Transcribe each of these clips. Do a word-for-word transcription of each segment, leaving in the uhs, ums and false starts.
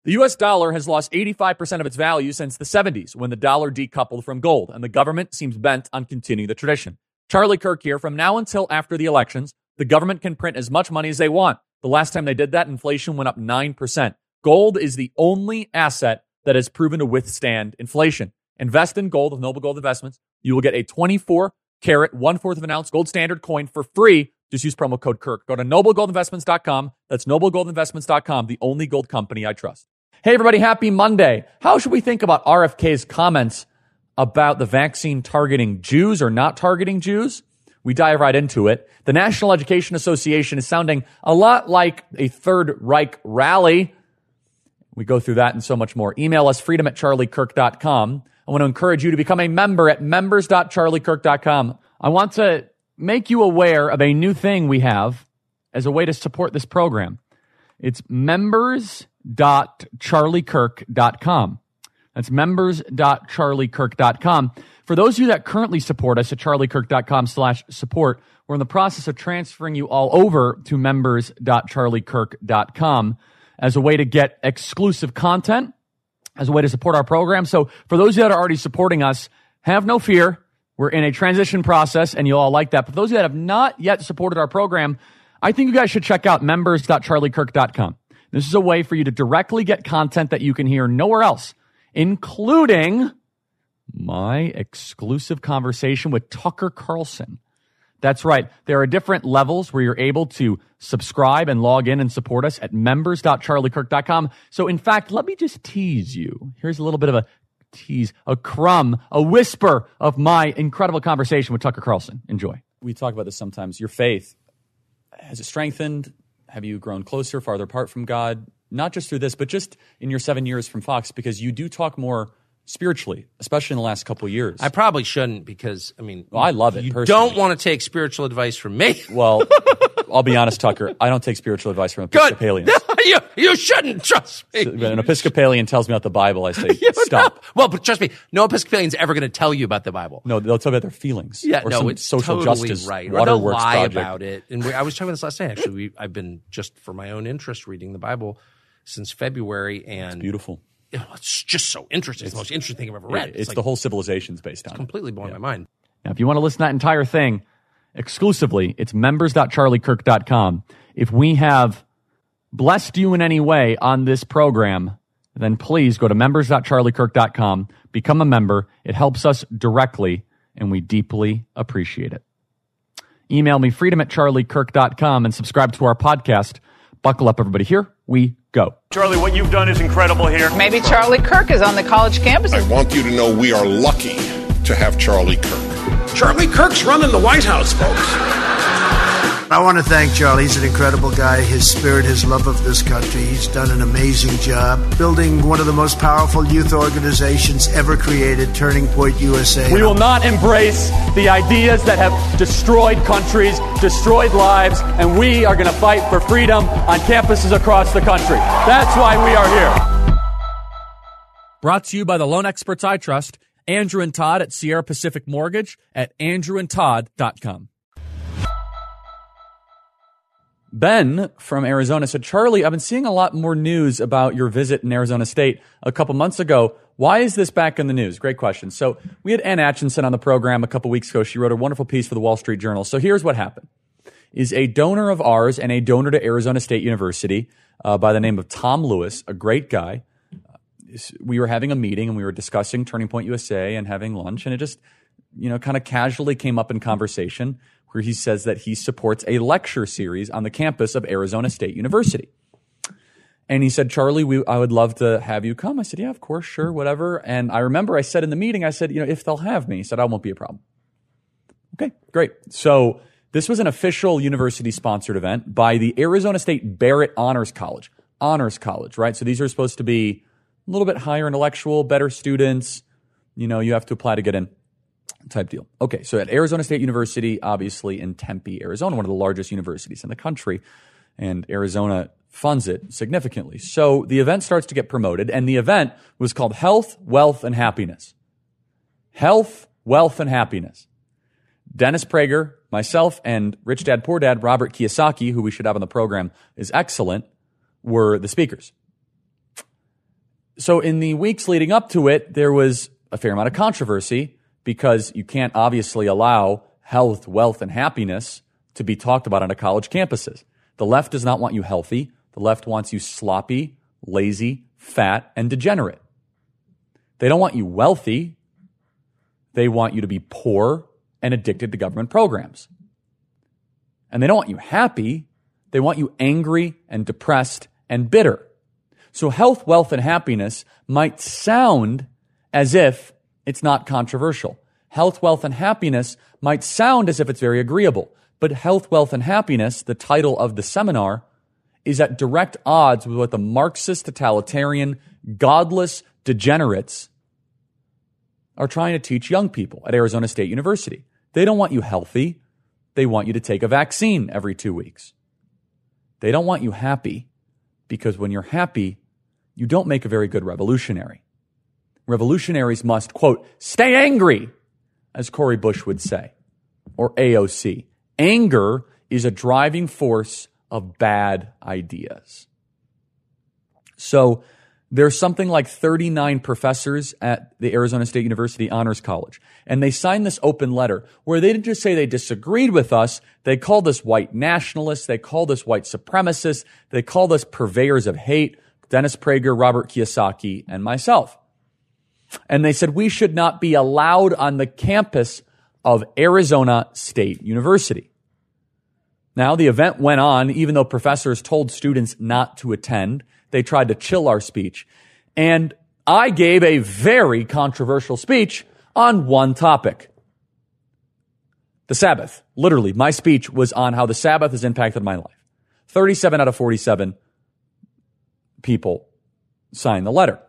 The U S dollar has lost eighty-five percent of its value since the seventies, when the dollar decoupled from gold, and the government seems bent on continuing the tradition. Charlie Kirk here. From now until after the elections, the government can print as much money as they want. The last time they did that, inflation went up nine percent. Gold is the only asset that has proven to withstand inflation. Invest in gold with Noble Gold Investments. You will get a twenty-four carat, one-fourth of an ounce gold standard coin for free. Just use promo code Kirk. Go to noble gold investments dot com. That's noble gold investments dot com, the only gold company I trust. Hey, everybody, happy Monday. How should we think about R F K's comments about the vaccine targeting Jews or not targeting Jews? We dive right into it. The National Education Association is sounding a lot like a Third Reich rally. We go through that and so much more. Email us, freedom at charlie kirk dot com. I want to encourage you to become a member at members dot charlie kirk dot com. I want to make you aware of a new thing we have as a way to support this program. It's members dot charlie kirk dot com. That's members dot charlie kirk dot com. For those of you that currently support us at charlie kirk dot com slash support, we're in the process of transferring you all over to members dot charlie kirk dot com as a way to get exclusive content, as a way to support our program. So for those of you that are already supporting us, have no fear. We're in a transition process, and you'll all like that. But for those of you that have not yet supported our program, I think you guys should check out members dot charlie kirk dot com. This is a way for you to directly get content that you can hear nowhere else, including my exclusive conversation with Tucker Carlson. That's right. There are different levels where you're able to subscribe and log in and support us at members dot charlie kirk dot com. So, in fact, let me just tease you. Here's a little bit of a tease, a crumb, a whisper of my incredible conversation with Tucker Carlson. Enjoy. We talk about this sometimes. Your faith, has it strengthened? Have you grown closer, farther apart from God? Not just through this, but just in your seven years from Fox, because you do talk more spiritually, especially in the last couple of years. I probably shouldn't because, I mean, well, I love it. You personally. Don't want to take spiritual advice from me. Well, I'll be honest, Tucker. I don't take spiritual advice from Episcopalians. you, you shouldn't, trust me. So, when an Episcopalian tells me about the Bible, I say, you stop. Know. Well, but trust me, no Episcopalian's ever going to tell you about the Bible. No, they'll tell you about their feelings. Yeah, or no, some it's social totally justice right. waterworks or they'll lie project. about it. And we, I was talking about this last night, actually. We, I've been, just for my own interest, reading the Bible since February. And it's beautiful. It's just so interesting. It's, it's the most interesting thing I've ever read. It's, it's like, the whole civilization's based on it's completely it. blowing yeah. my mind. Now, if you want to listen to that entire thing exclusively, it's members dot charlie kirk dot com. If we have blessed you in any way on this program, then please go to members dot charlie kirk dot com, become a member. It helps us directly, and we deeply appreciate it. Email me, freedom at charlie kirk dot com, and subscribe to our podcast. Buckle up, everybody. Here we go. Charlie, what you've done is incredible here. Maybe Charlie Kirk is on the college campus. I want you to know we are lucky to have Charlie Kirk. Charlie Kirk's running the White House, folks. I want to thank Charlie. He's an incredible guy. His spirit, his love of this country. He's done an amazing job building one of the most powerful youth organizations ever created, Turning Point U S A. We will not embrace the ideas that have destroyed countries, destroyed lives, and we are going to fight for freedom on campuses across the country. That's why we are here. Brought to you by the loan experts I trust, Andrew and Todd at Sierra Pacific Mortgage at andrew and todd dot com. Ben from Arizona said, Charlie, I've been seeing a lot more news about your visit in Arizona State a couple months ago. Why is this back in the news? Great question. So we had Ann Atchison on the program a couple weeks ago. She wrote a wonderful piece for the Wall Street Journal. So here's what happened. Is a donor of ours and a donor to Arizona State University uh, by the name of Tom Lewis, a great guy. Uh, we were having a meeting and we were discussing Turning Point U S A and having lunch, and it just, you know, kind of casually came up in conversation where he says that he supports a lecture series on the campus of Arizona State University. And he said, Charlie, we, I would love to have you come. I said, yeah, of course, sure, whatever. And I remember I said in the meeting, I said, you know, if they'll have me. He said, I won't be a problem. Okay, great. So this was an official university-sponsored event by the Arizona State Barrett Honors College. Honors College, right? So these are supposed to be a little bit higher intellectual, better students. You know, you have to apply to get in. Type deal. Okay, so at Arizona State University, obviously in Tempe, Arizona, one of the largest universities in the country, and Arizona funds it significantly. So the event starts to get promoted, and the event was called Health, Wealth, and Happiness. Health, Wealth, and Happiness. Dennis Prager, myself, and Rich Dad Poor Dad, Robert Kiyosaki, who we should have on the program, is excellent, were the speakers. so in the weeks leading up to it, there was a fair amount of controversy because you can't obviously allow health, wealth, and happiness to be talked about on a college campuses. The left does not want you healthy. The left wants you sloppy, lazy, fat, and degenerate. They don't want you wealthy. They want you to be poor and addicted to government programs. And they don't want you happy. They want you angry and depressed and bitter. So health, wealth, and happiness might sound as if it's not controversial. Health, wealth, and happiness might sound as if it's very agreeable. But health, wealth, and happiness, the title of the seminar, is at direct odds with what the Marxist, totalitarian, godless degenerates are trying to teach young people at Arizona State University. They don't want you healthy. They want you to take a vaccine every two weeks. They don't want you happy because when you're happy, you don't make a very good revolutionary. Revolutionaries must, quote, stay angry, as Cori Bush would say, or A O C. Anger is a driving force of bad ideas. So there's something like thirty-nine professors at the Arizona State University Honors College, and they signed this open letter where they didn't just say they disagreed with us, they called us white nationalists, they called us white supremacists, they called us purveyors of hate, Dennis Prager, Robert Kiyosaki, and myself. And they said we should not be allowed on the campus of Arizona State University. Now, the event went on, even though professors told students not to attend. They tried to chill our speech. And I gave a very controversial speech on one topic. The Sabbath. Literally, my speech was on how the Sabbath has impacted my life. thirty-seven out of forty-seven people signed the letter.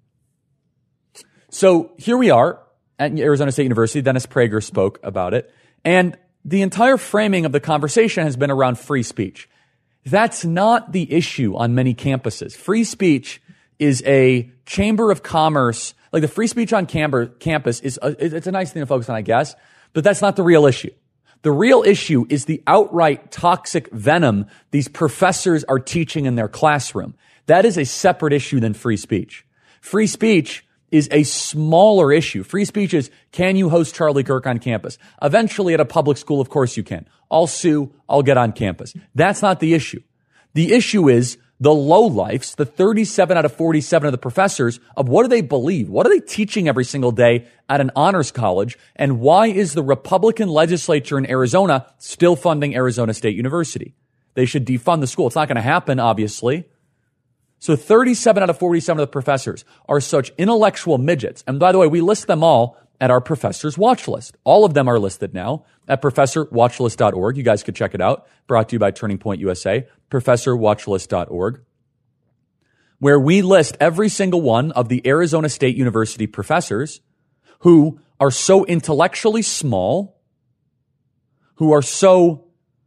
So here we are at Arizona State University. Dennis Prager spoke about it. And the entire framing of the conversation has been around free speech. That's not the issue on many campuses. Free speech is a chamber of commerce. Like the free speech on campus is a, it's a nice thing to focus on, I guess, but that's not the real issue. The real issue is the outright toxic venom these professors are teaching in their classroom. That is a separate issue than free speech. Free speech is a smaller issue. Free speech is, can you host Charlie Kirk on campus? Eventually at a public school, of course you can. I'll sue, I'll get on campus. That's not the issue. The issue is the lowlifes, the thirty-seven out of forty-seven of the professors, of what do they believe? What are they teaching every single day at an honors college? And why is the Republican legislature in Arizona still funding Arizona State University? They should defund the school. It's not going to happen, obviously. So thirty-seven out of forty-seven of the professors are such intellectual midgets. And by the way, we list them all at our professors' watch list. All of them are listed now at professor watch list dot org. You guys could check it out. Brought to you by Turning Point U S A, professor watch list dot org, where we list every single one of the Arizona State University professors who are so intellectually small, who are so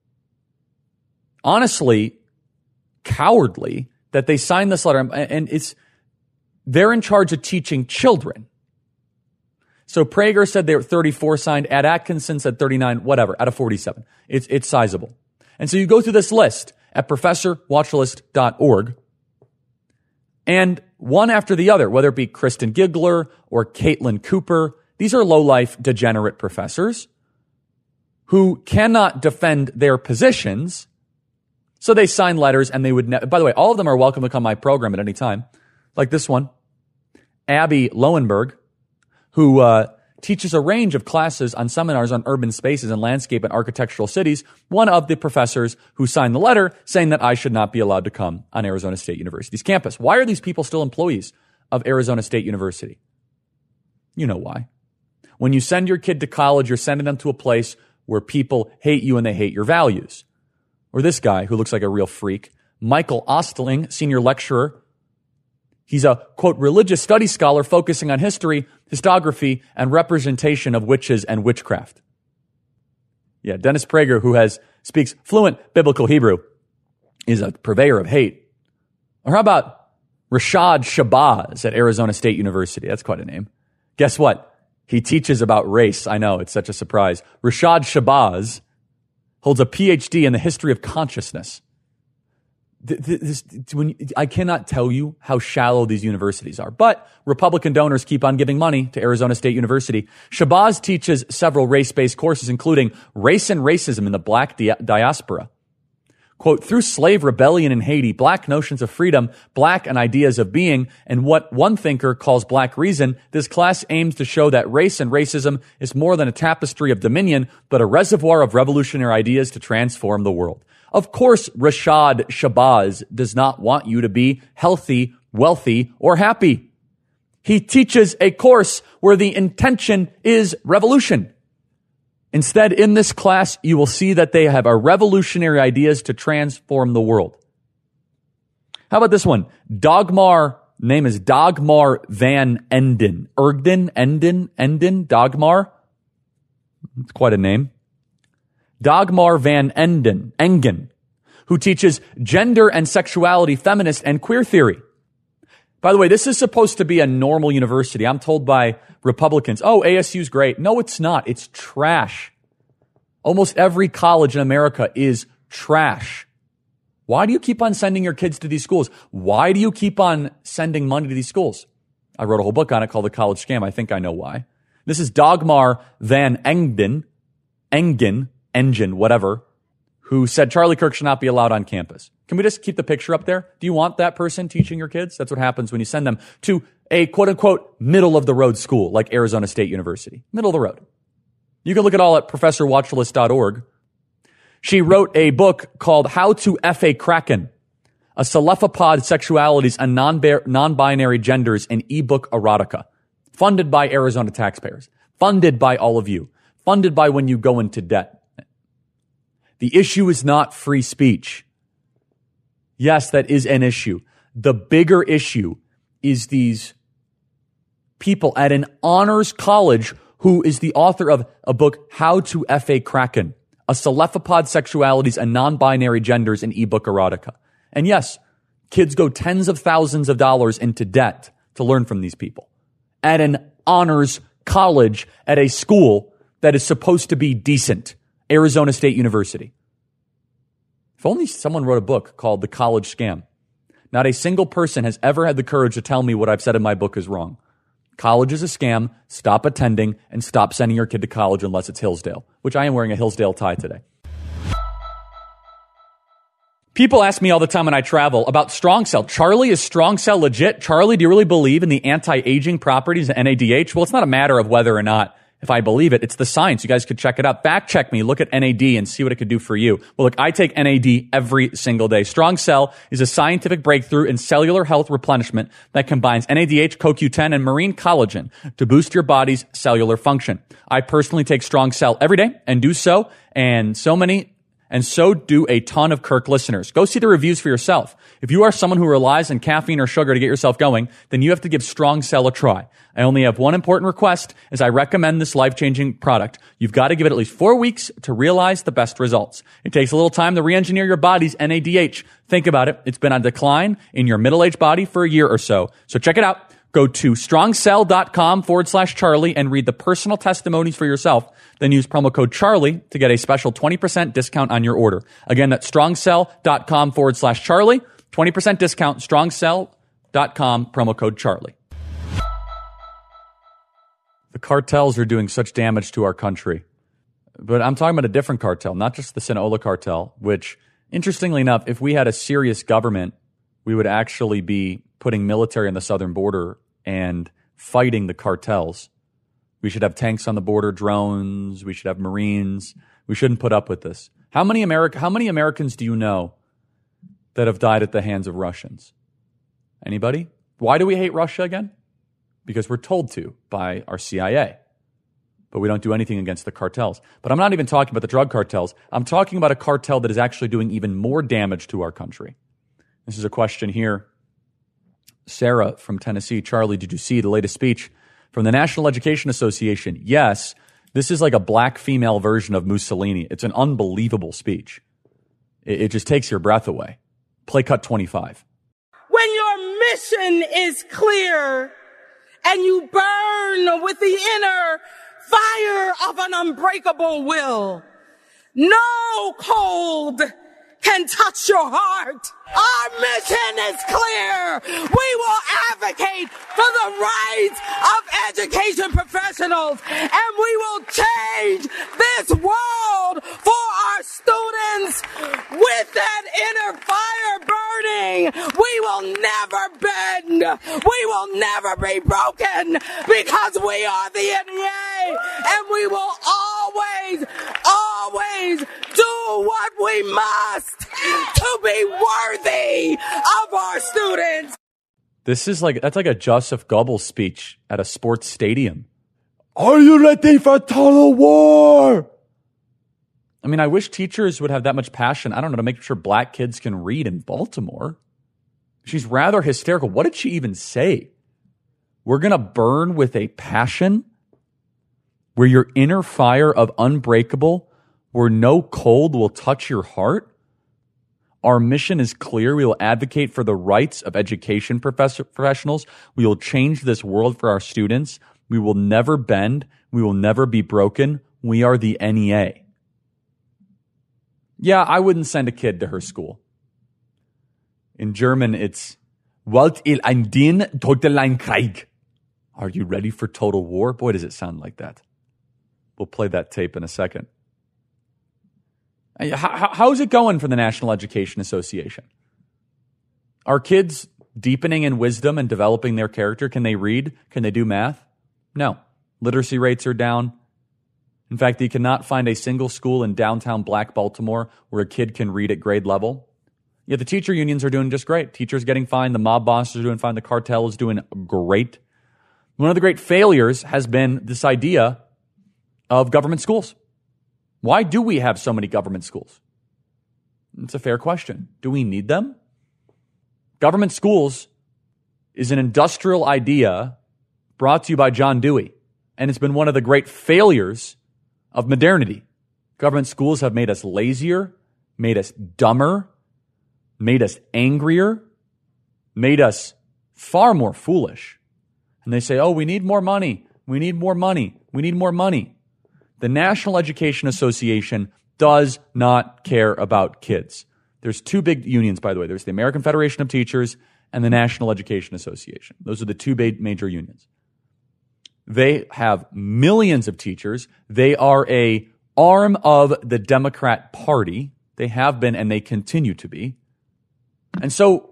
honestly cowardly, that they signed this letter, and it's they're in charge of teaching children. So Prager said they were thirty-four signed. Ed Atkinson said thirty-nine, whatever, out of forty-seven. It's it's sizable. And so you go through this list at professor watch list dot org, and one after the other, whether it be Kristen Giggler or Caitlin Cooper, these are low-life, degenerate professors who cannot defend their positions. So they sign letters and they would, ne- by the way, all of them are welcome to come to my program at any time. Like this one, Abby Lowenberg, who uh, teaches a range of classes on seminars on urban spaces and landscape and architectural cities, one of the professors who signed the letter saying that I should not be allowed to come on Arizona State University's campus. Why are these people still employees of Arizona State University? You know why. When you send your kid to college, you're sending them to a place where people hate you and they hate your values. Or this guy who looks like a real freak, Michael Ostling, senior lecturer. He's a, quote, religious studies scholar focusing on history, historiography, and representation of witches and witchcraft. Yeah, Dennis Prager, who has speaks fluent biblical Hebrew, is a purveyor of hate. Or how about Rashad Shabazz at Arizona State University? That's quite a name. Guess what? He teaches about race. I know, it's such a surprise. Rashad Shabazz holds a P H D in the history of consciousness. This, when, I cannot tell you how shallow these universities are, but Republican donors keep on giving money to Arizona State University. Shabazz teaches several race-based courses, including race and racism in the black di- diaspora. Quote, through slave rebellion in Haiti, black notions of freedom, black and ideas of being, and what one thinker calls black reason, this class aims to show that race and racism is more than a tapestry of dominion, but a reservoir of revolutionary ideas to transform the world. Of course, Rashad Shabazz does not want you to be healthy, wealthy, or happy. He teaches a course where the intention is revolution. Instead, in this class, you will see that they have a revolutionary ideas to transform the world. How about this one? Dagmar, name is Dagmar Van Enden. Ergden, Enden, Enden, Dagmar. It's quite a name. Dagmar Van Enden, Engen, who teaches gender and sexuality, feminist and queer theory. By the way, this is supposed to be a normal university. I'm told by Republicans, oh, A S U's great. No, it's not. It's trash. Almost every college in America is trash. Why do you keep on sending your kids to these schools? Why do you keep on sending money to these schools? I wrote a whole book on it called The College Scam. I think I know why. This is Dagmar Van Engen, Engen, Engine, whatever, who said Charlie Kirk should not be allowed on campus. Can we just keep the picture up there? Do you want that person teaching your kids? That's what happens when you send them to a quote-unquote middle-of-the-road school like Arizona State University. Middle of the road. You can look at all at professor watchlist dot org. She wrote a book called How to F a Kraken, a cephalopod sexualities and non-binary genders in ebook erotica, funded by Arizona taxpayers, funded by all of you, funded by when you go into debt. The issue is not free speech. Yes, that is an issue. The bigger issue is these people at an honors college who is the author of a book, How to F a Kraken, a cephalopod sexualities and non-binary genders in ebook erotica. And yes, kids go tens of thousands of dollars into debt to learn from these people at an honors college at a school that is supposed to be decent. Arizona State University. If only someone wrote a book called The College Scam. Not a single person has ever had the courage to tell me what I've said in my book is wrong. College is a scam. Stop attending and stop sending your kid to college unless it's Hillsdale, which I am wearing a Hillsdale tie today. People ask me all the time when I travel about Strong Cell. Charlie, is Strong Cell legit? Charlie, do you really believe in the anti-aging properties of N A D H? Well, it's not a matter of whether or not if I believe it, it's the science. You guys could check it out. Fact check me. Look at N A D and see what it could do for you. Well, look, I take N A D every single day. Strong Cell is a scientific breakthrough in cellular health replenishment that combines N A D H, C O Q ten, and marine collagen to boost your body's cellular function. I personally take Strong Cell every day and do so, and so many And so do a ton of Kirk listeners. Go see the reviews for yourself. If you are someone who relies on caffeine or sugar to get yourself going, then you have to give Strong Cell a try. I only have one important request as I recommend this life-changing product. You've got to give it at least four weeks to realize the best results. It takes a little time to re-engineer your body's N A D H. Think about it. It's been on decline in your middle-aged body for a year or so. So check it out. Go to strongcell.com forward slash Charlie and read the personal testimonies for yourself. Then use promo code Charlie to get a special twenty percent discount on your order. Again, that's strongcell.com forward slash Charlie. twenty percent discount, strongcell.com, promo code Charlie. The cartels are doing such damage to our country. But I'm talking about a different cartel, not just the Sinaloa cartel, which, interestingly enough, if we had a serious government, we would actually be putting military on the southern border and fighting the cartels. We should have tanks on the border, drones. We should have Marines. We shouldn't put up with this. How many America, how many Americans do you know that have died at the hands of Russians? Anybody? Why do we hate Russia again? Because we're told to by our C I A. But we don't do anything against the cartels. But I'm not even talking about the drug cartels. I'm talking about a cartel that is actually doing even more damage to our country. This is a question here. Sarah from Tennessee. Charlie, did you see the latest speech from the National Education Association? Yes, this is like a black female version of Mussolini. It's an unbelievable speech. It, it just takes your breath away. Play cut twenty-five. When your mission is clear and you burn with the inner fire of an unbreakable will, no cold can touch your heart. Our mission is clear. We will advocate for the rights of education professionals, and we will change this world for our students with that inner fire burning. We will never bend. We will never be broken because we are the N E A, and we will always, always do what we must to be worthy of our students. This is like, that's like a Joseph Goebbels speech at a sports stadium. Are you ready for total war? I mean, I wish teachers would have that much passion, I don't know, to make sure black kids can read in Baltimore. She's rather hysterical. What did she even say? We're going to burn with a passion where your inner fire of unbreakable, where no cold will touch your heart. Our mission is clear. We will advocate for the rights of education professor- professionals. We will change this world for our students. We will never bend. We will never be broken. We are the N E A. Yeah, I wouldn't send a kid to her school. In German, it's Wollt ihr ein den totalen Krieg? Are you ready for total war? Boy, does it sound like that. We'll play that tape in a second. How, how's it going for the National Education Association? Are kids deepening in wisdom and developing their character? Can they read? Can they do math? No. Literacy rates are down. In fact, you cannot find a single school in downtown Black Baltimore where a kid can read at grade level. Yet the teacher unions are doing just great. Teachers getting fined. The mob bosses are doing fine. The cartel is doing great. One of the great failures has been this idea of government schools. Why do we have so many government schools? It's a fair question. Do we need them? Government schools is an industrial idea brought to you by John Dewey, and it's been one of the great failures of modernity. Government schools have made us lazier, made us dumber, made us angrier, made us far more foolish. And they say, oh, we need more money. We need more money. We need more money. The National Education Association does not care about kids. There's two big unions, by the way. There's the American Federation of Teachers and the National Education Association. Those are the two major unions. They have millions of teachers. They are a arm of the Democrat Party. They have been and they continue to be. And so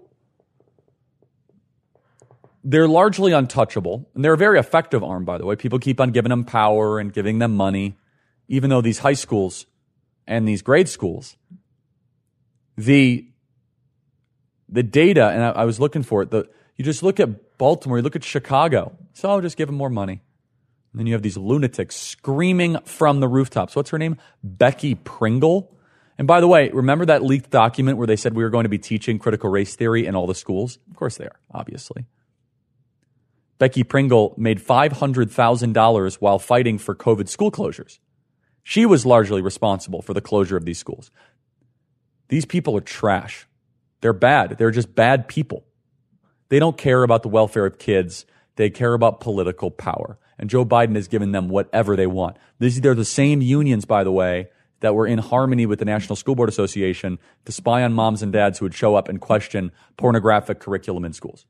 they're largely untouchable, and they're a very effective arm, by the way. People keep on giving them power and giving them money, even though these high schools and these grade schools, the the data, and I, I was looking for it, the, you just look at Baltimore, you look at Chicago, so I'll just give them more money. And then you have these lunatics screaming from the rooftops. What's her name? Becky Pringle. And by the way, remember that leaked document where they said we were going to be teaching critical race theory in all the schools? Of course they are, obviously. Becky Pringle made five hundred thousand dollars while fighting for COVID school closures. She was largely responsible for the closure of these schools. These people are trash. They're bad. They're just bad people. They don't care about the welfare of kids. They care about political power. And Joe Biden has given them whatever they want. These are the same unions, by the way, that were in harmony with the National School Board Association to spy on moms and dads who would show up and question pornographic curriculum in schools.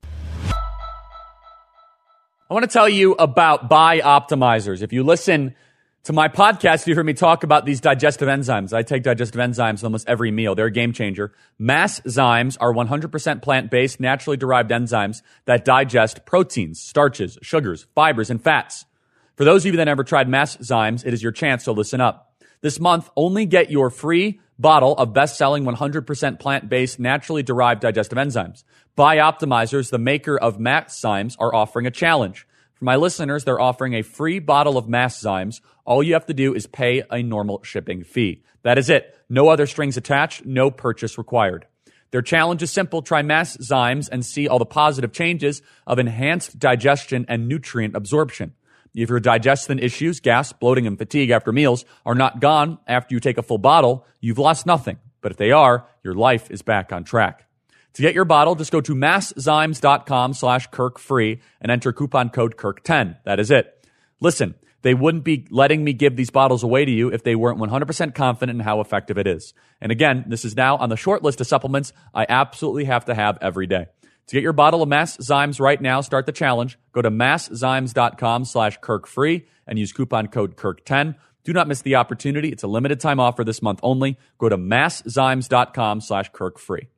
I want to tell you about Bioptimizers. If you listen to my podcast, you heard me talk about these digestive enzymes. I take digestive enzymes almost every meal. They're a game changer. Masszymes are one hundred percent plant-based, naturally derived enzymes that digest proteins, starches, sugars, fibers, and fats. For those of you that never tried Masszymes, it is your chance, so listen up. This month, only get your free bottle of best-selling one hundred percent plant-based, naturally derived digestive enzymes. Bioptimizers, the maker of Masszymes, are offering a challenge. For my listeners, they're offering a free bottle of Masszymes. All you have to do is pay a normal shipping fee. That is it. No other strings attached, no purchase required. Their challenge is simple. Try Masszymes and see all the positive changes of enhanced digestion and nutrient absorption. If your digestion issues, gas, bloating, and fatigue after meals are not gone after you take a full bottle, you've lost nothing. But if they are, your life is back on track. To get your bottle, just go to masszymes.com slash Kirk free and enter coupon code Kirk ten. That is it. Listen, They wouldn't be letting me give these bottles away to you if they weren't one hundred percent confident in how effective it is. And again, this is now on the short list of supplements I absolutely have to have every day. To get your bottle of Mass Zymes right now, start the challenge. Go to masszymes.com slash Kirk free and use coupon code Kirk ten. Do not miss the opportunity. It's a limited time offer this month only. Go to masszymes.com slash Kirk free.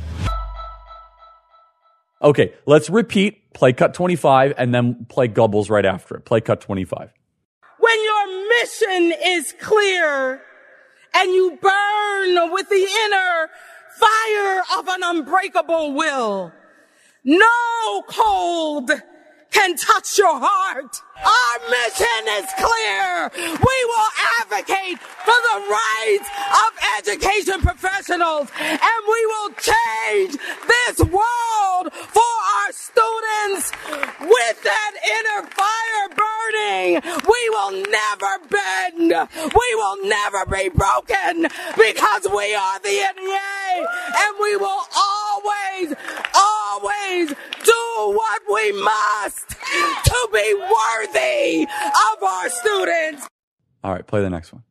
Okay, let's repeat play cut twenty-five and then play Gubbles right after it. Play cut twenty-five. When your mission is clear and you burn with the inner fire of an unbreakable will, no cold can touch your heart. Our mission is clear. We will advocate for the rights of education professionals, and we will change this world for our students with that inner fire burning. We will never bend. We will never be broken because we are the N E A, and we will always, always do what we must to be worthy of our students. All right, play the next one.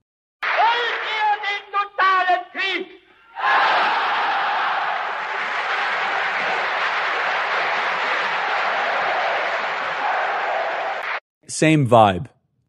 Same vibe.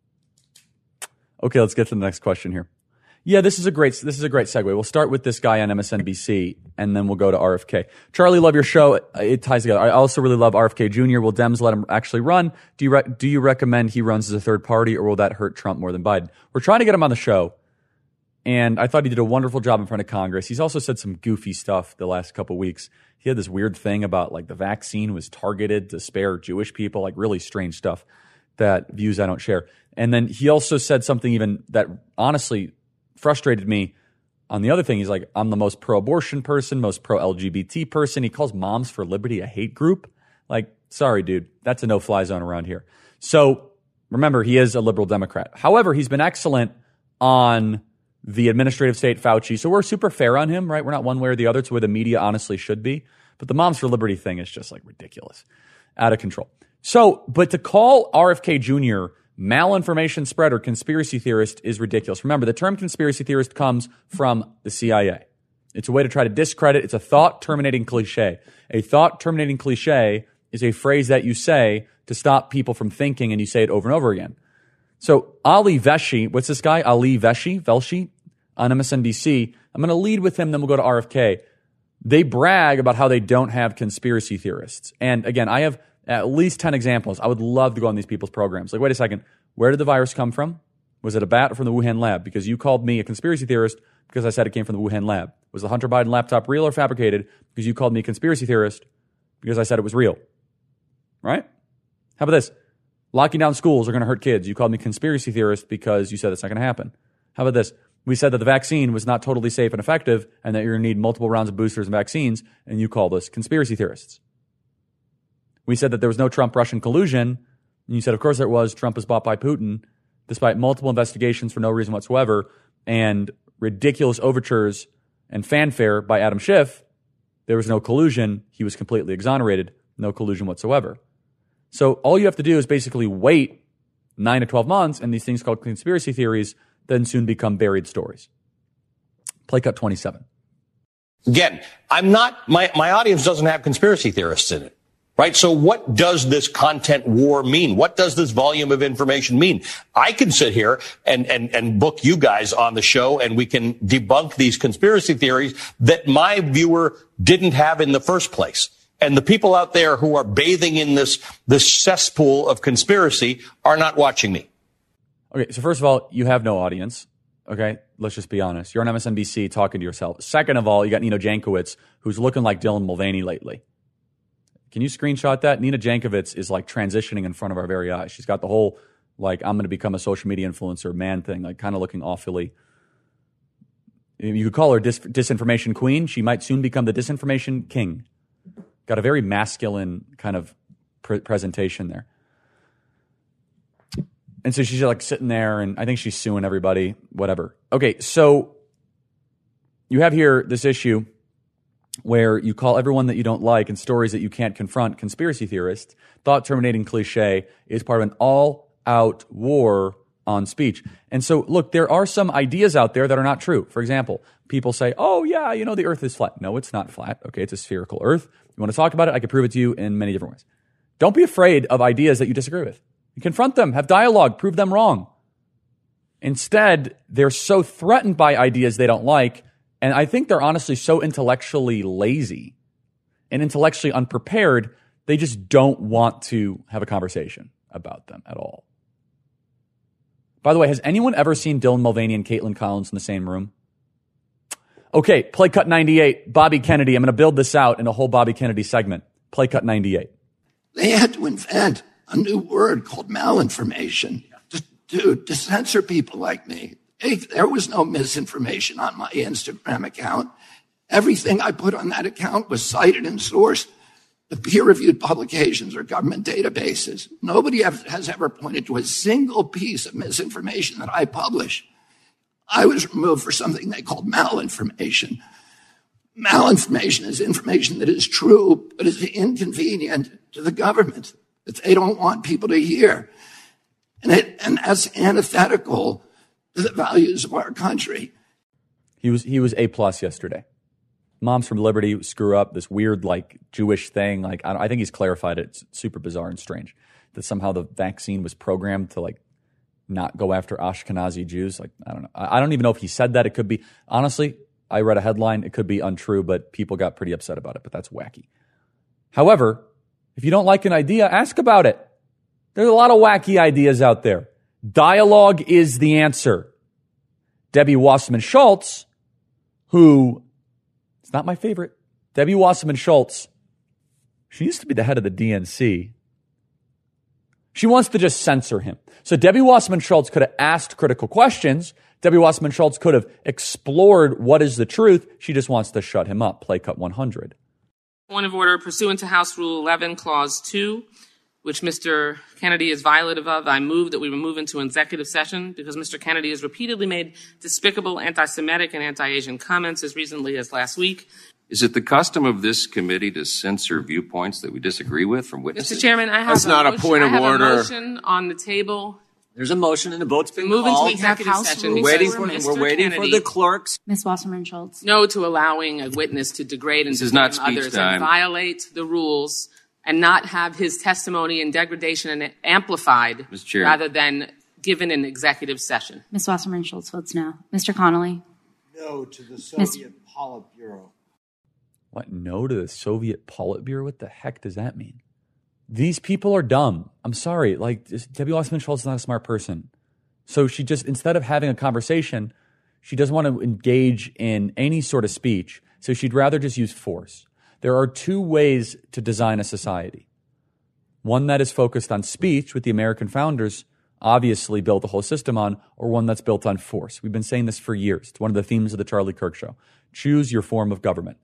Okay, let's get to the next question here. Yeah, this is a great this is a great segue. We'll start with this guy on M S N B C, and then we'll go to R F K. Charlie, love your show. It ties together. I also really love R F K Junior Will Dems let him actually run? Do you re- do you recommend he runs as a third party, or will that hurt Trump more than Biden? We're trying to get him on the show, and I thought he did a wonderful job in front of Congress. He's also said some goofy stuff the last couple weeks. He had this weird thing about like the vaccine was targeted to spare Jewish people, like really strange stuff that views I don't share. And then he also said something even that honestly frustrated me. On the other thing, he's like, I'm the most pro-abortion person, most pro-L G B T person. He calls Moms for Liberty a hate group. Like, sorry, dude, that's a no-fly zone around here. So remember, he is a liberal Democrat. However, he's been excellent on the administrative state, Fauci. So we're super fair on him, right? We're not one way or the other. It's where the media honestly should be. But the Moms for Liberty thing is just like ridiculous, out of control. So, but to call R F K Junior malinformation spreader, conspiracy theorist is ridiculous. Remember, the term conspiracy theorist comes from the C I A. It's a way to try to discredit. It's a thought-terminating cliche. A thought-terminating cliche is a phrase that you say to stop people from thinking, and you say it over and over again. So Ali Velshi, what's this guy? Ali Velshi, Velshi on M S N B C. I'm going to lead with him, then we'll go to R F K. They brag about how they don't have conspiracy theorists. And again, I have at least ten examples. I would love to go on these people's programs. Like, wait a second. Where did the virus come from? Was it a bat or from the Wuhan lab? Because you called me a conspiracy theorist because I said it came from the Wuhan lab. Was the Hunter Biden laptop real or fabricated? Because you called me a conspiracy theorist because I said it was real. Right? How about this? Locking down schools are going to hurt kids. You called me conspiracy theorist because you said it's not going to happen. How about this? We said that the vaccine was not totally safe and effective and that you're going to need multiple rounds of boosters and vaccines, and you called us conspiracy theorists. We said that there was no Trump-Russian collusion, and you said, of course there was. Trump was bought by Putin, despite multiple investigations for no reason whatsoever, and ridiculous overtures and fanfare by Adam Schiff. There was no collusion. He was completely exonerated. No collusion whatsoever. So all you have to do is basically wait nine to twelve months, and these things called conspiracy theories then soon become buried stories. Play cut twenty-seven. Again, I'm not, my, my audience doesn't have conspiracy theorists in it. Right? So what does this content war mean? What does this volume of information mean? I can sit here and, and, and book you guys on the show, and we can debunk these conspiracy theories that my viewer didn't have in the first place. And the people out there who are bathing in this, this cesspool of conspiracy are not watching me. Okay. So first of all, you have no audience. Okay. Let's just be honest. You're on M S N B C talking to yourself. Second of all, you got Nina Jankowicz, who's looking like Dylan Mulvaney lately. Can you screenshot that? Nina Jankowicz is like transitioning in front of our very eyes. She's got the whole, like, I'm going to become a social media influencer man thing, like kind of looking awfully. You could call her dis- disinformation queen. She might soon become the disinformation king. Got a very masculine kind of pre- presentation there. And so she's like sitting there, and I think she's suing everybody, whatever. Okay, so you have here this issue where you call everyone that you don't like and stories that you can't confront conspiracy theorists. Thought-terminating cliche is part of an all out war on speech. And so, look, there are some ideas out there that are not true. For example, people say, oh, yeah, you know, the earth is flat. No, it's not flat. Okay, it's a spherical earth. You want to talk about it? I can prove it to you in many different ways. Don't be afraid of ideas that you disagree with. You confront them, have dialogue, prove them wrong. Instead, they're so threatened by ideas they don't like, and I think they're honestly so intellectually lazy and intellectually unprepared, they just don't want to have a conversation about them at all. By the way, has anyone ever seen Dylan Mulvaney and Caitlin Collins in the same room? Okay, play cut ninety-eight, Bobby Kennedy. I'm going to build this out in a whole Bobby Kennedy segment. Play cut ninety-eight. They had to invent a new word called malinformation to, to, to censor people like me. Hey, there was no misinformation on my Instagram account. Everything I put on that account was cited and sourced. The peer-reviewed publications or government databases. Nobody has ever pointed to a single piece of misinformation that I publish. I was removed for something they called malinformation. Malinformation is information that is true, but is inconvenient to the government, that they don't want people to hear. And, it, and that's antithetical to the values of our country. He was, he was A plus yesterday. Moms from Liberty screw up this weird, like, Jewish thing. Like, I, don't, I think he's clarified it. It's super bizarre and strange that somehow the vaccine was programmed to, like, not go after Ashkenazi Jews. Like, I don't know. I, I don't even know if he said that. It could be, honestly, I read a headline. It could be untrue, but people got pretty upset about it. But that's wacky. However, if you don't like an idea, ask about it. There's a lot of wacky ideas out there. Dialogue is the answer. Debbie Wasserman Schultz, who... It's not my favorite. Debbie Wasserman Schultz, she used to be the head of the D N C. She wants to just censor him. So Debbie Wasserman Schultz could have asked critical questions. Debbie Wasserman Schultz could have explored what is the truth. She just wants to shut him up. Play cut one hundred. Point of order, pursuant to House Rule eleven, Clause two, which Mister Kennedy is violative of, I move that we remove into executive session because Mister Kennedy has repeatedly made despicable anti-Semitic and anti-Asian comments as recently as last week. Is it the custom of this committee to censor viewpoints that we disagree with from witnesses? Mister Chairman, I have, That's a, not motion, a point of I have order. a motion on the table. There's a motion and the vote's been Move called. into executive session. We're waiting for, Mister we're waiting Kennedy, for the clerks. Miz Wasserman Schultz. No to allowing a witness to degrade and This is not defame speech others time. and violate the rules and not have his testimony and degradation and amplified Miz Chair. rather than given in executive session. Miz Wasserman Schultz votes no. Mister Connolly. No to the Soviet Politburo. What? No to the Soviet Politburo? What the heck does that mean? These people are dumb. I'm sorry. Like, Debbie Wasserman Schultz is not a smart person. So she just, instead of having a conversation, she doesn't want to engage in any sort of speech. So she'd rather just use force. There are two ways to design a society. One that is focused on speech, with the American founders obviously built the whole system on, or one that's built on force. We've been saying this for years. It's one of the themes of the Charlie Kirk Show. Choose your form of government.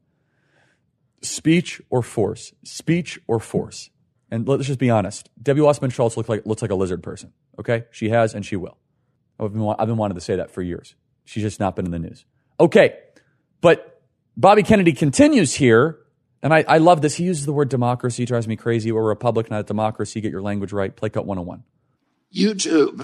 Speech or force. Speech or force. And let's just be honest. Debbie Wasserman Schultz looks like, looks like a lizard person. Okay? She has and she will. I've been, I've been wanting to say that for years. She's just not been in the news. Okay. But Bobby Kennedy continues here. And I, I love this. He uses the word democracy. It drives me crazy. We're a republic, not a democracy. Get your language right. Play cut one oh one. YouTube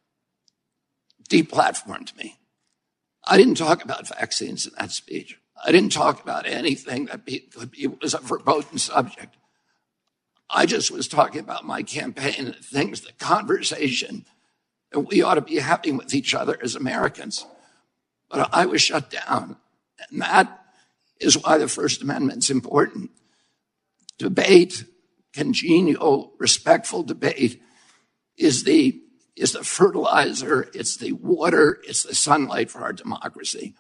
deplatformed me. I didn't talk about vaccines in that speech. I didn't talk about anything that be, could be, was a verboten subject. I just was talking about my campaign and things, the conversation that we ought to be having with each other as Americans. But I was shut down. And that is why the First Amendment's important. Debate, congenial, respectful debate is the, is the fertilizer, it's the water, it's the sunlight for our democracy.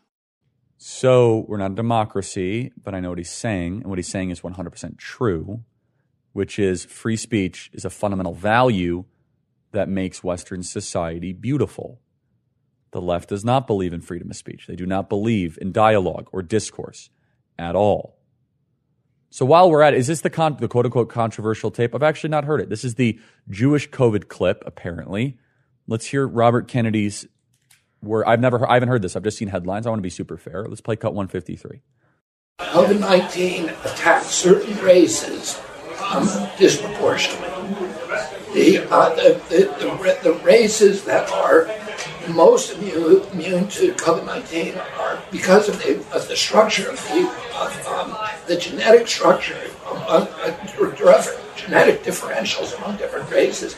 So we're not a democracy, but I know what he's saying. And what he's saying is one hundred percent true, which is free speech is a fundamental value that makes Western society beautiful. The left does not believe in freedom of speech. They do not believe in dialogue or discourse at all. So while we're at it, is this the, con- the quote-unquote controversial tape? I've actually not heard it. This is the Jewish COVID clip, apparently. Let's hear Robert Kennedy's word. I've never heard, I haven't heard this. I've just seen headlines. I want to be super fair. Let's play cut one fifty-three. COVID nineteen attacks certain races um, disproportionately. the, uh, the, the, the, the races that are most immune, immune to COVID nineteen are because of the, of the structure of the, of, um, the genetic structure, among, uh, genetic differentials among different races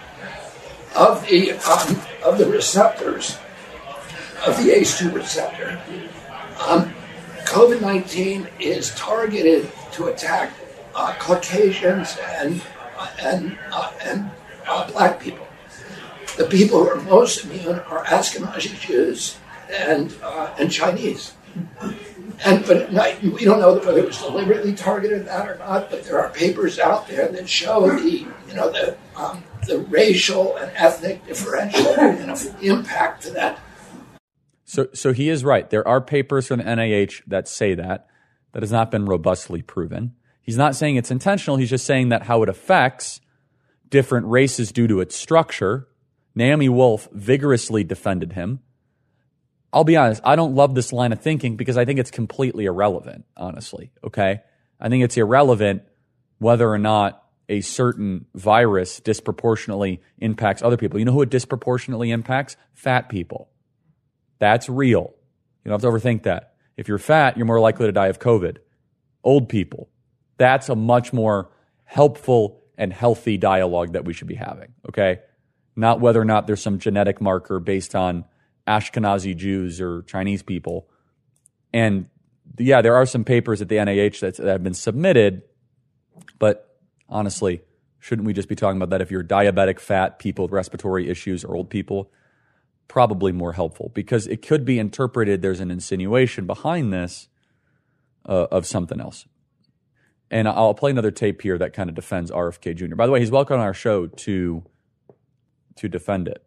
of the, um, of the receptors, of the A C E two receptor. Um, COVID nineteen is targeted to attack uh, Caucasians and uh, and uh, and uh, black people. The people who are most immune are Ashkenazi Jews and uh, and Chinese. And but not, we don't know whether it was deliberately targeted that or not. But there are papers out there that show the you know the um, the racial and ethnic differential you know, impact to that. So, so he is right. There are papers from the N I H that say that. That has not been robustly proven. He's not saying it's intentional. He's just saying that how it affects different races due to its structure. Naomi Wolf vigorously defended him. I'll be honest, I don't love this line of thinking because I think it's completely irrelevant, honestly, okay? I think it's irrelevant whether or not a certain virus disproportionately impacts other people. You know who it disproportionately impacts? Fat people. That's real. You don't have to overthink that. If you're fat, you're more likely to die of COVID. Old people. That's a much more helpful and healthy dialogue that we should be having, okay? Not whether or not there's some genetic marker based on Ashkenazi Jews or Chinese people. And yeah, there are some papers at the N I H that, that have been submitted, but honestly, shouldn't we just be talking about that if you're diabetic, fat, people with respiratory issues, or old people? Probably more helpful because it could be interpreted there's an insinuation behind this uh, of something else. And I'll play another tape here that kind of defends R F K Junior By the way, he's welcome on our show to to defend it.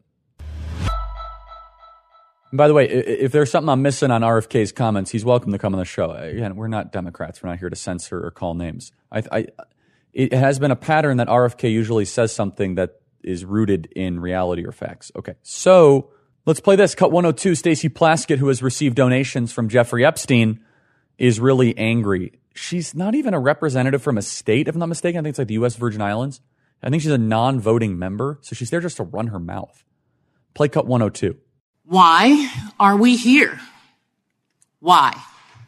And by the way, if there's something I'm missing on R F K's comments, he's welcome to come on the show. Again, we're not Democrats. We're not here to censor or call names. I, I, it has been a pattern that R F K usually says something that is rooted in reality or facts. Okay, so let's play this. Cut one oh two, Stacey Plaskett, who has received donations from Jeffrey Epstein, is really angry. She's not even a representative from a state, if I'm not mistaken. I think it's like the U S Virgin Islands. I think she's a non-voting member, so she's there just to run her mouth. Play cut one oh two. Why are we here? Why?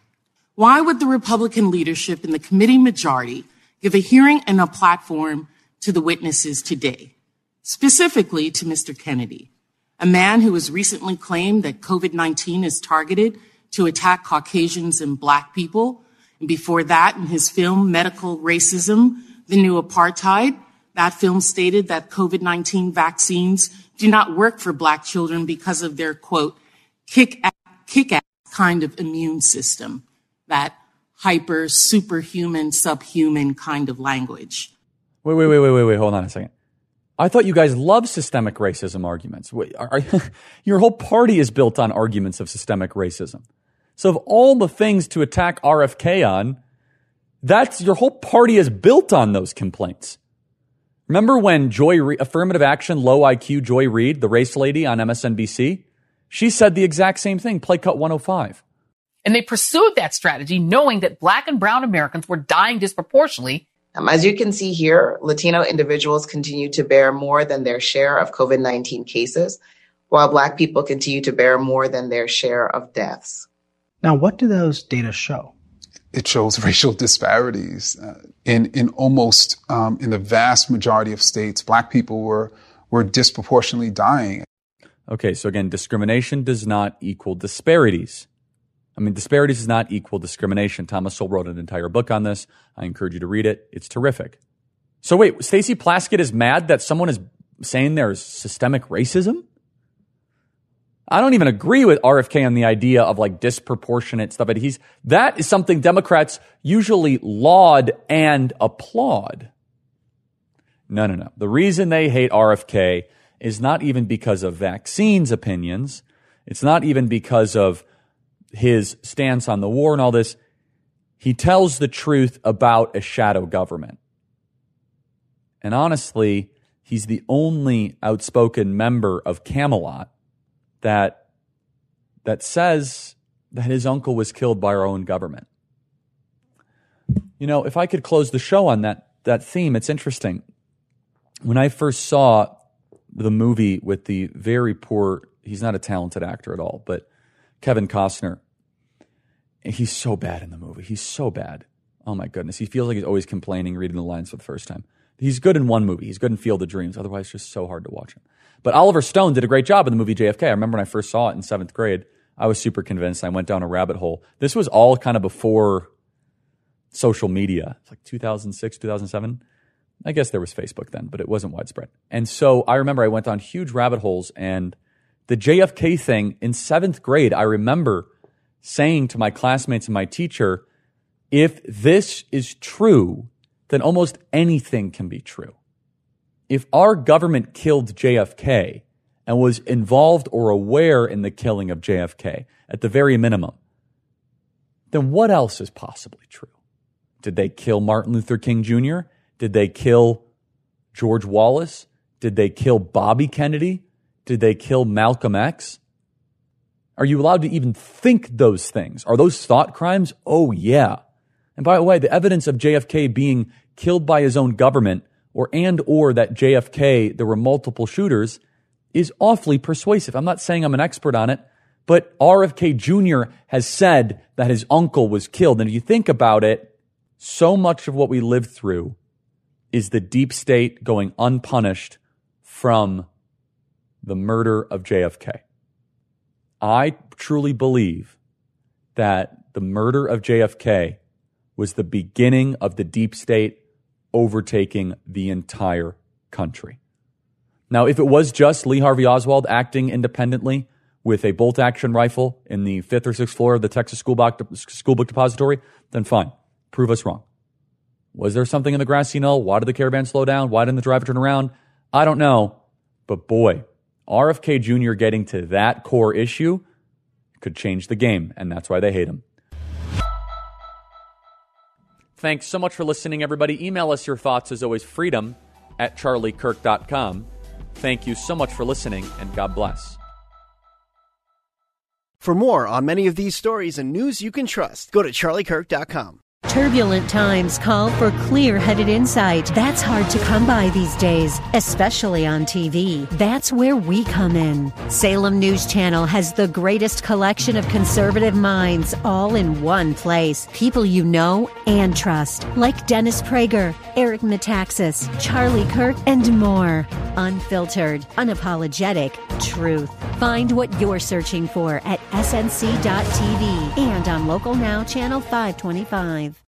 Why would the Republican leadership and the committee majority give a hearing and a platform to the witnesses today, specifically to Mister Kennedy, a man who has recently claimed that COVID nineteen is targeted to attack Caucasians and black people? And before that, in his film, Medical Racism, The New Apartheid, that film stated that COVID nineteen vaccines do not work for black children because of their, quote, kick-ass, kick-ass kind of immune system, that hyper, superhuman, subhuman kind of language. Wait, wait, wait, wait, wait, wait, hold on a second. I thought you guys love systemic racism arguments. Wait, are, are, your whole party is built on arguments of systemic racism. So of all the things to attack R F K on, that's your whole party is built on those complaints. Remember when Joy Re- affirmative action, low I Q Joy Reid, the race lady on M S N B C, she said the exact same thing. Play cut one oh five. And they pursued that strategy knowing that black and brown Americans were dying disproportionately. Um, as you can see here, Latino individuals continue to bear more than their share of COVID nineteen cases, while black people continue to bear more than their share of deaths. Now, what do those data show? It shows racial disparities. Uh, in in almost um, in the vast majority of states, black people were were disproportionately dying. Okay, so again, discrimination does not equal disparities. I mean, disparities does not equal discrimination. Thomas Sowell wrote an entire book on this. I encourage you to read it. It's terrific. So wait, Stacey Plaskett is mad that someone is saying there's systemic racism? I don't even agree with R F K on the idea of like disproportionate stuff. But he's that is something Democrats usually laud and applaud. No, no, no. The reason they hate R F K is not even because of vaccines opinions. It's not even because of his stance on the war and all this. He tells the truth about a shadow government. And honestly, he's the only outspoken member of Camelot that that says that his uncle was killed by our own government. You know, if I could close the show on that that theme, it's interesting. when I first saw the movie with the very poor, he's not a talented actor at all, but Kevin Costner, he's so bad in the movie. He's so bad. Oh my goodness. He feels like he's always complaining, reading the lines for the first time. He's good in one movie. He's good in Field of Dreams. Otherwise, it's just so hard to watch him. But Oliver Stone did a great job in the movie J F K. I remember when I first saw it in seventh grade, I was super convinced. I went down a rabbit hole. This was all kind of before social media. It's like two thousand six, two thousand seven. I guess there was Facebook then, but it wasn't widespread. And so I remember I went down huge rabbit holes, and the J F K thing in seventh grade, I remember saying to my classmates and my teacher, if this is true, then almost anything can be true. If our government killed J F K and was involved or aware in the killing of J F K at the very minimum, then what else is possibly true? Did they kill Martin Luther King Junior? Did they kill George Wallace? Did they kill Bobby Kennedy? Did they kill Malcolm X? Are you allowed to even think those things? Are those thought crimes? Oh, yeah. And by the way, the evidence of J F K being killed by his own government or and or that J F K, there were multiple shooters, is awfully persuasive. I'm not saying I'm an expert on it, but R F K Junior has said that his uncle was killed. And if you think about it, so much of what we lived through is the deep state going unpunished from the murder of J F K. I truly believe that the murder of J F K was the beginning of the deep state overtaking the entire country. Now, if it was just Lee Harvey Oswald acting independently with a bolt-action rifle in the fifth or sixth floor of the Texas School Book, School Book Depository, then fine. Prove us wrong. Was there something in the grassy knoll? Why did the caravan slow down? Why didn't the driver turn around? I don't know. But boy, R F K Junior getting to that core issue could change the game, and that's why they hate him. Thanks so much for listening, everybody. Email us your thoughts, as always, freedom at charlie kirk dot com. Thank you so much for listening, and God bless. For more on many of these stories and news you can trust, go to charlie kirk dot com. Turbulent times call for clear-headed insight. That's hard to come by these days, especially on T V. That's where we come in. Salem News Channel has the greatest collection of conservative minds all in one place. People you know and trust, like Dennis Prager, Eric Metaxas, Charlie Kirk, and more. Unfiltered, unapologetic truth. Find what you're searching for at S N C dot T V and on Local Now Channel five twenty-five.